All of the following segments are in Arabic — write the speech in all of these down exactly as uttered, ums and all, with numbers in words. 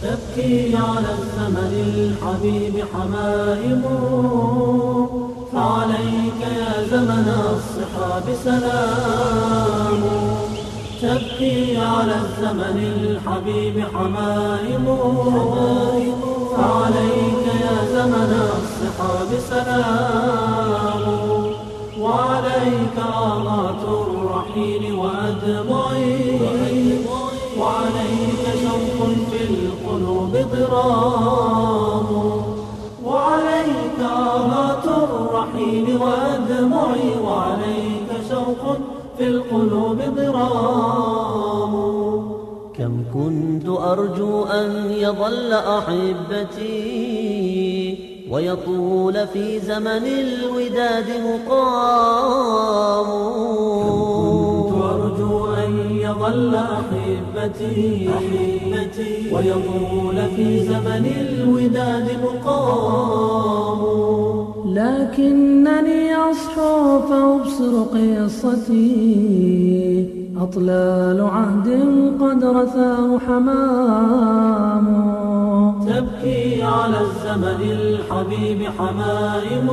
تبكي على الزمن الحبيب حمائم، فعليك يا زمن الصحاب سلام. تبكي على الزمن الحبيب حمائم، فعليك يا زمن الصحاب سلام. وعليك آهات الرحيل وأدمعي، وعليك شوق في القلوب ضرام. وعليك آهات الرحيل وأدمعي، وعليك شوق في القلوب ضرام. كم كنت أرجو أن يظل أحبتي ويطول في زمن الوداد مقام. كم كنت أرجو أن يظل أحبتي ويطول في زمن الوداد مقام. لكنني أصحو فأبصر قصتي، أطلال عهد قد رثاه حمام. تبكي على الزمن الحبيب حمائم،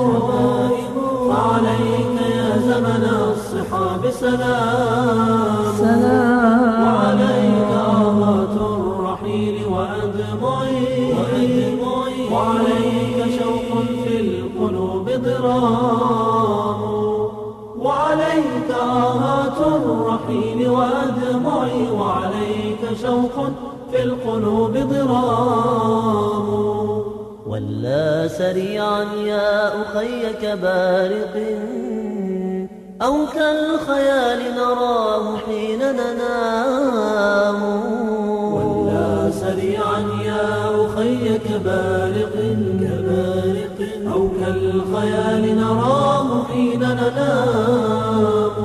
فعليك يا زمن الصحاب سلام. وعليك آهات الرحيل وأدمعي، وعليك شوق في القلوب ضرام. وعليك آهات الرحيل وأدمعي، وعليك شوق في القلوب ضرام. ولا سريعا يا أخي كبارق أو كالخيال نراه حين ننام. ولا سريعا يا أخي كبارق أو كالخيال نراه حين ننام.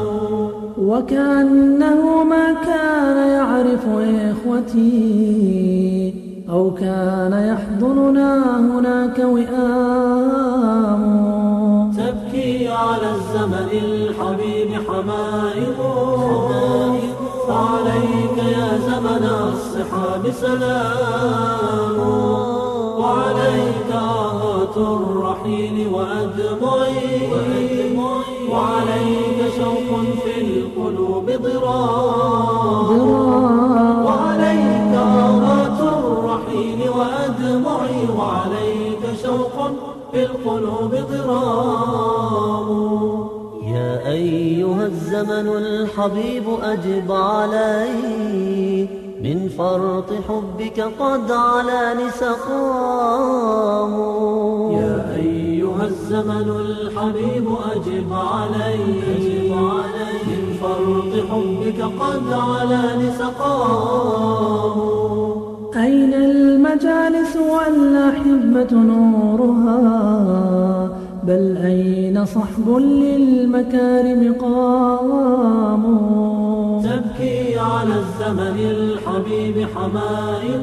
وكأنه ما كان يعرف إخوتي أو كان يحضننا هناك وئام. تبكي على الزمن الحبيب حمائم، فعليك يا زمن الصحاب سلام. وعليك آهات الرحيل وأدمعي، وعليك شوق في القلوب ضرام. وعليك آهات الرحيل وأدمعي، وعليك شوق في القلوب ضرام. يا أيها الزمن الحبيب أجب علي، من فرط حبك قد علاني سقام. يا أيها الزمن الحبيب أجب علي، من فرط حبك قد علاني سقام. أين المجالس والأحبة نورها، بل أين صحب للمكارم قام. تبكي على الزمن الحبيب حمائم،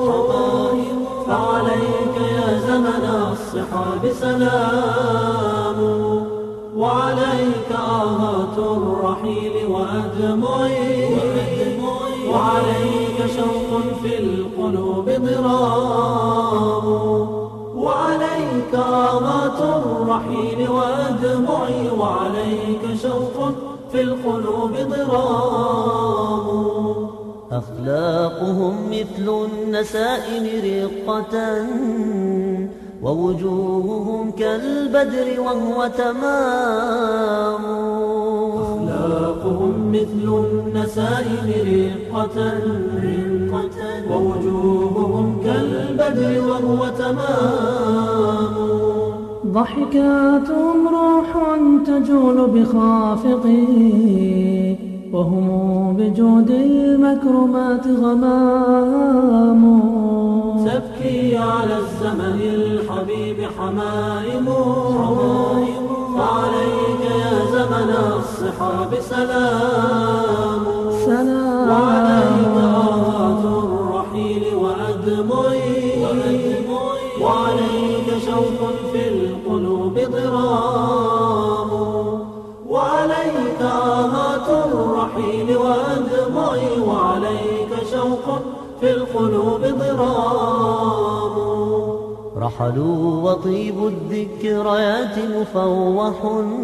فعليك يا زمن الصحاب سلام. وعليك آهات الرحيل وأدمعي، وعليك شوق في القلوب ضرام. وعليك آهات الرحيل وأدمعي، وعليك شوق في القلوب ضرام. أخلاقهم مثل النسائم رقة، ووجوههم كالبدر وهو تمام. أخلاقهم مثل النسائم رقة، ووجوههم كالبدر وهو تمام. ضحكاتهم روح تجول بخافقي، وهم بجود المكرمات غمام. تبكي على الزمن الحبيب حمائم، فعليك يا زمن الصحاب سلام. وعليك آهات الرحيل وأدمعي، وعليك شوق في القلوب ضرام. وعليك آهات الرحيل وأدمعي، وعليك شوق في القلوب ضرام. ضرام. رحلوا وطيب الذكريات مفوح،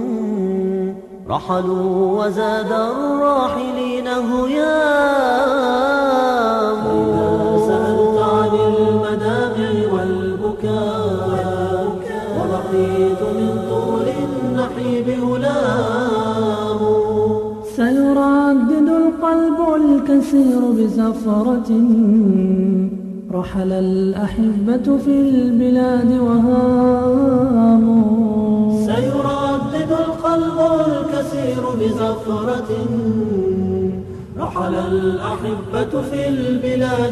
رحلوا وزاد الراحلين هيام. إذا سألت عن المدامع والبكاء ولقيت من طول النحيب هلام. سيردد القلب الكثير بزفرة، رحل الأحبة في البلاد وهاموا. سيردد القلب الكثير بزفرة، رحل الأحبة في البلاد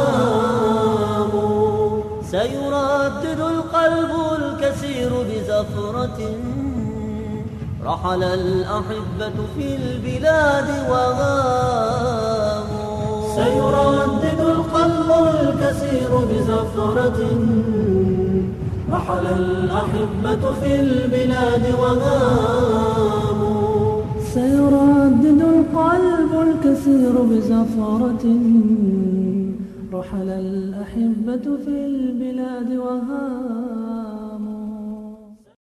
وهاموا. سيردد القلب الكثير بزفرة، رحل الأحبة في البلاد وهاموا. سيردد القلب الكثير بزفرة، رحل الأحبة في البلاد وهاموا. سيردد القلب الكثير بزفرة، رحل الأحبة في البلاد وهاموا.